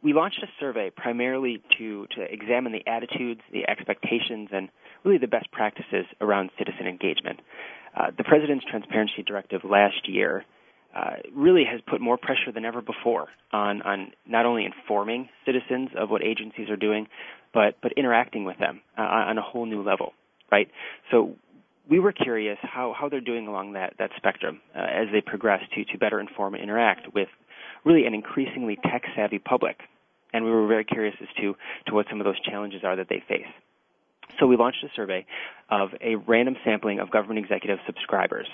we launched a survey primarily to examine the attitudes, the expectations, and really the best practices around citizen engagement. The President's Transparency Directive last year really has put more pressure than ever before on not only informing citizens of what agencies are doing, but interacting with them on a whole new level, right? So we were curious how they're doing along that spectrum as they progress to better inform and interact with really an increasingly tech-savvy public. And we were very curious as to what some of those challenges are that they face. So we launched a survey of a random sampling of government executive subscribers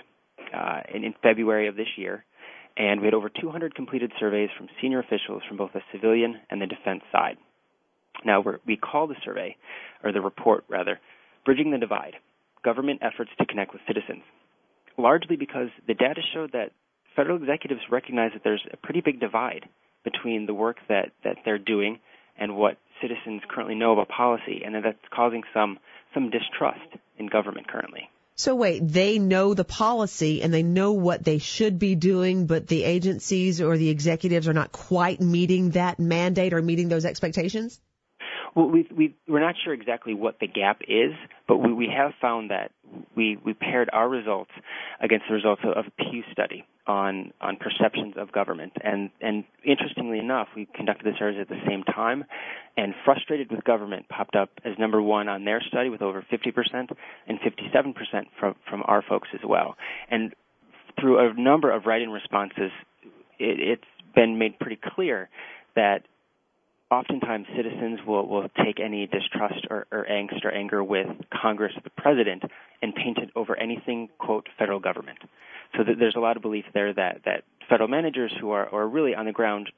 in February of this year, and we had over 200 completed surveys from senior officials from both the civilian and the defense side. Now, we call the survey, or the report rather, Bridging the Divide, Government Efforts to Connect with Citizens, largely because the data showed that federal executives recognize that there's a pretty big divide between the work that they're doing and what citizens currently know about policy, and that's causing some distrust in government currently. So wait, they know the policy and they know what they should be doing, but the agencies or the executives are not quite meeting that mandate or meeting those expectations? Well, we're not sure exactly what the gap is, but we have found that we paired our results against the results of a Pew study on perceptions of government. And interestingly enough, we conducted the surveys at the same time, and frustrated with government popped up as number one on their study with over 50% and 57% from our folks as well. And through a number of write-in responses, it's been made pretty clear that oftentimes citizens will take any distrust or angst or anger with Congress or the President and paint it over anything, quote, federal government. So there's a lot of belief there that federal managers who are really on the ground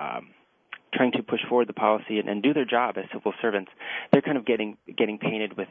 trying to push forward the policy and do their job as civil servants, they're kind of getting painted with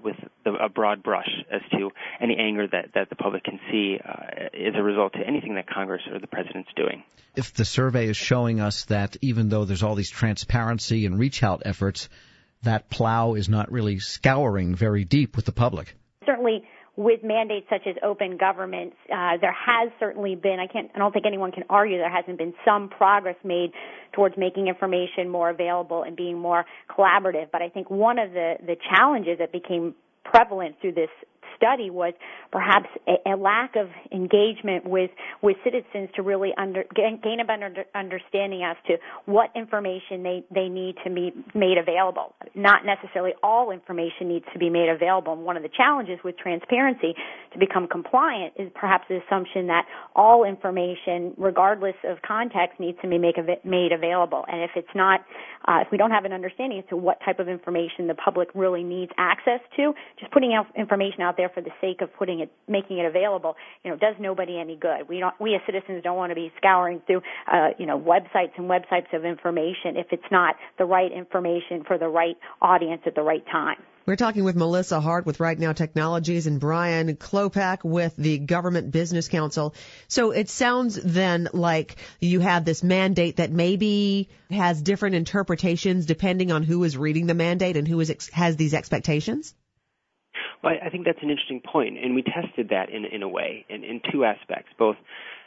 a broad brush as to any anger that the public can see as a result to anything that Congress or the President's doing. If the survey is showing us that even though there's all these transparency and reach-out efforts, that plow is not really scouring very deep with the public. Certainly, with mandates such as open government, there has certainly been, I don't think anyone can argue there hasn't been some progress made towards making information more available and being more collaborative. But I think one of the challenges that became prevalent through this study was perhaps a lack of engagement with citizens to really gain a better understanding as to what information they need to be made available. Not necessarily all information needs to be made available. And one of the challenges with transparency to become compliant is perhaps the assumption that all information, regardless of context, needs to be made available. And if it's not, if we don't have an understanding as to what type of information the public really needs access to, just putting out information out there for the sake of making it available, does nobody any good. We as citizens don't want to be scouring through, websites and websites of information if it's not the right information for the right audience at the right time. We're talking with Melissa Hart with Right Now Technologies and Brian Klopak with the Government Business Council. So it sounds then like you have this mandate that maybe has different interpretations depending on who is reading the mandate and who has these expectations? Well, I think that's an interesting point, and we tested that in a way, in two aspects, both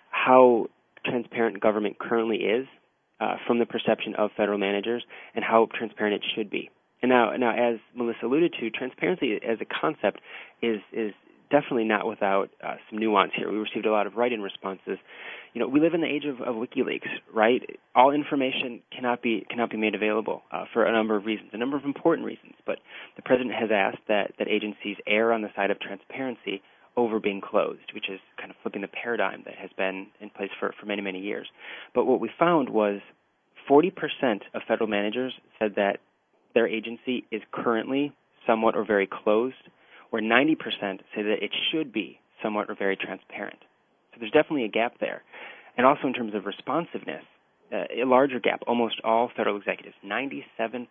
how transparent government currently is from the perception of federal managers and how transparent it should be. And now, as Melissa alluded to, transparency as a concept is definitely not without some nuance here. We received a lot of write-in responses. We live in the age of WikiLeaks, right? All information cannot be made available for a number of reasons, a number of important reasons. But the President has asked that agencies err on the side of transparency over being closed, which is kind of flipping the paradigm that has been in place for many, many years. But what we found was 40% of federal managers said that their agency is currently somewhat or very closed, where 90% say that it should be somewhat or very transparent. So there's definitely a gap there. And also in terms of responsiveness, a larger gap. Almost all federal executives, 97%,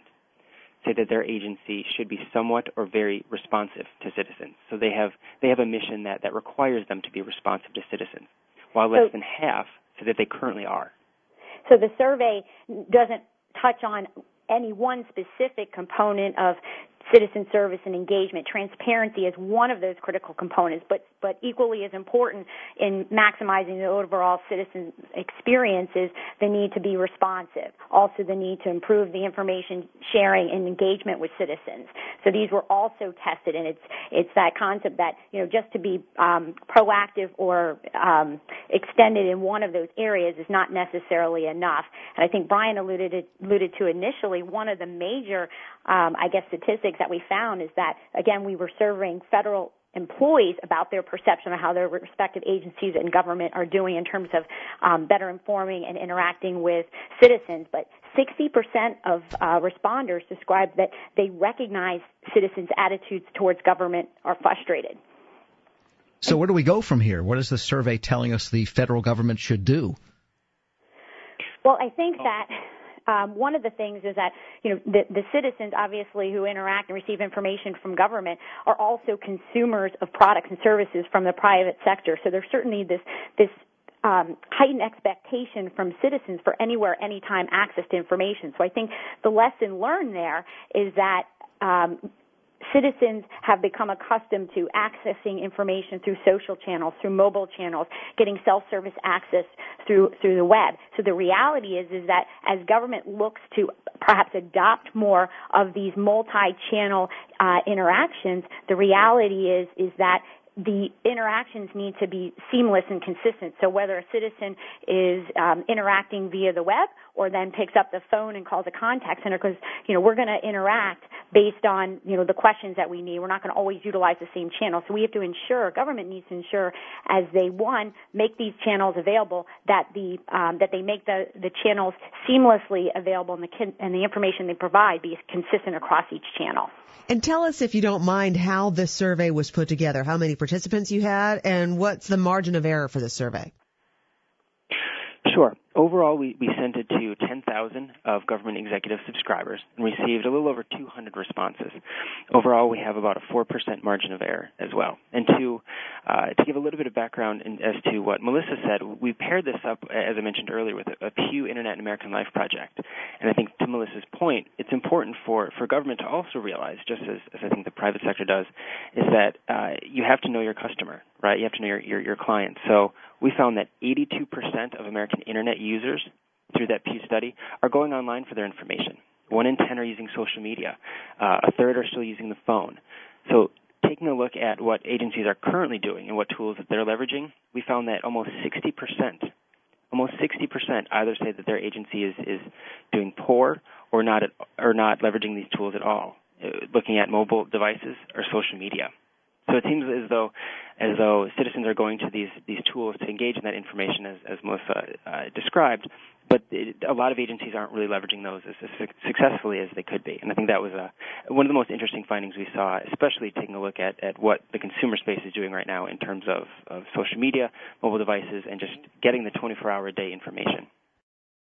say that their agency should be somewhat or very responsive to citizens. So they have a mission that requires them to be responsive to citizens, while less than half say that they currently are. So the survey doesn't touch on any one specific component of citizen service and engagement. Transparency is one of those critical components, but equally as important in maximizing the overall citizen experience is the need to be responsive. Also the need to improve the information sharing and engagement with citizens. So these were also tested, and it's that concept that, just to be proactive or extended in one of those areas is not necessarily enough. And I think Brian alluded to initially, one of the major statistics that we found is that, again, we were surveying federal employees about their perception of how their respective agencies and government are doing in terms of better informing and interacting with citizens. But 60% of responders described that they recognize citizens' attitudes towards government are frustrated. So where do we go from here? What is the survey telling us the federal government should do? Well, I think that one of the things is that, the citizens, obviously, who interact and receive information from government are also consumers of products and services from the private sector. So there's certainly this heightened expectation from citizens for anywhere, anytime access to information. So I think the lesson learned there is that citizens have become accustomed to accessing information through social channels, through mobile channels, getting self-service access through the web. So the reality is that as government looks to perhaps adopt more of these multi-channel interactions, the reality is that the interactions need to be seamless and consistent. So whether a citizen is interacting via the web or then picks up the phone and calls a contact center, because, we're going to interact based on, the questions that we need. We're not going to always utilize the same channel. So we have to ensure, government needs to ensure, as they, make these channels available, that that they make the channels seamlessly available and the information they provide be consistent across each channel. And tell us, if you don't mind, how this survey was put together, how many participants you had, and what's the margin of error for the survey? Sure. Overall, we sent it to 10,000 of government executive subscribers and received a little over 200 responses. Overall, we have about a 4% margin of error as well. And to give a little bit of background as to what Melissa said, we paired this up, as I mentioned earlier, with a Pew Internet and American Life project. And I think to Melissa's point, it's important for government to also realize, just as I think the private sector does, is that you have to know your customer, right? You have to know your client. So we found that 82% of American Internet users through that Pew study are going online for their information. 1 in 10 are using social media. A third are still using the phone. So taking a look at what agencies are currently doing and what tools that they're leveraging, we found that almost 60% either say that their agency is doing poor or not leveraging these tools at all, looking at mobile devices or social media. So it seems as though citizens are going to these tools to engage in that information, as Melissa described, but a lot of agencies aren't really leveraging those as successfully as they could be. And I think that was one of the most interesting findings we saw, especially taking a look at what the consumer space is doing right now in terms of social media, mobile devices, and just getting the 24-hour-a-day information.